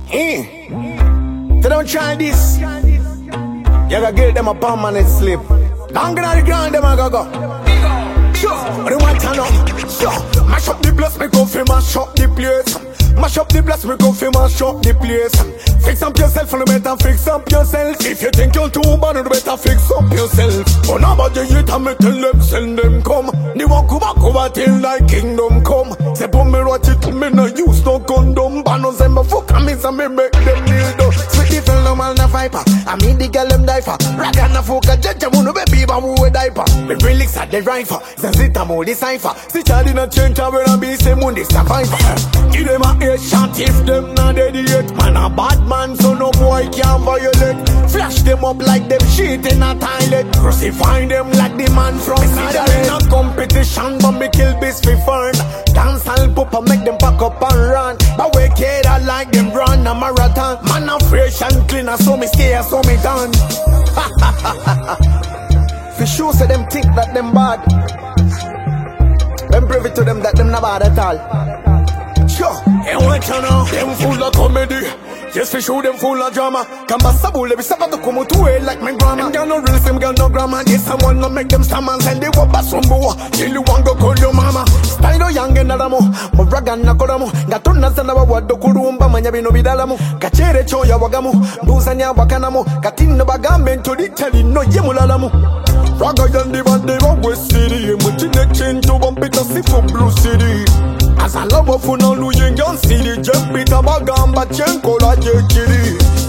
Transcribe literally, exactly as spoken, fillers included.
Eh. So don't try this. You gotta get them a permanent slip. Long on the ground, them a go go. Sure, they want to know. Sure, mash up the place, me go fi mash up the place. Mash up the place, me go fi mash up the place. Fix up yourself, you better fix up yourself. If you think you're too bad, you better fix up yourself. Oh, nobody yet, I me tell them, send them come. They walk over, over till like kingdom come. Say, put me watch it, me no use no condom. But no say me fuck, I me say me make them kneel down. Sweetie fell no man na viper. I mean the girl them diaper. Rather na fuck a judge, I wanna baby, but who a diaper. Me relics at the rifle. Zazita mo decipher. See child in a change, I will be say moon the survivor. Give them a eight shot if them not dead yet. Man a bad man, so no boy can violate. Flash them up like them shit in a toilet. Crucify them like the man from Nazareth. In a competition, but me kill beast for fun. Dance and pop and make them pack up and run. But we kid I like them run a marathon. Man a fresh and clean, so me stay, so me done. For sure say them think that them bad. Them privy to them that them not bad at all. Sure, and what you know, them full of comedy. Yes, for sure, them full of drama. Kambasabule, be sabato como tu eh, like my grandma. Them got no real, them got no grammar. Yes, someone no make them stammers and they walk back some boa. Till you want go call your mama. Style young and adamo. Moraga nakoramo. Gatuna zanawa wado kurumba manyabino bidalamo. Kachere choya wagamu. Buzanya wakanamo. Katina bagambe to the tell no yemulalamo. Raga yandi bande wa West City. Mutine chain to bump it a for Blue City. As I love for no losing young city, jump it a bagamba chenko la jekiri.